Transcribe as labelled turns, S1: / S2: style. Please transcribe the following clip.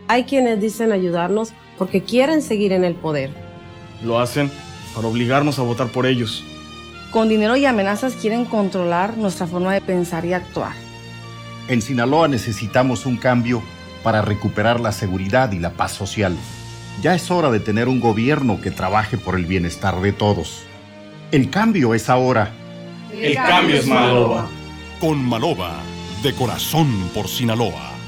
S1: Hay quienes dicen ayudarnos porque quieren seguir en el poder.
S2: Lo hacen para obligarnos a votar por ellos.
S3: Con dinero y amenazas quieren controlar nuestra forma de pensar y actuar.
S4: En Sinaloa necesitamos un cambio para recuperar la seguridad y la paz social. Ya es hora de tener un gobierno que trabaje por el bienestar de todos. El cambio es ahora.
S2: El cambio es Maloba.
S5: Con Maloba, de corazón por Sinaloa.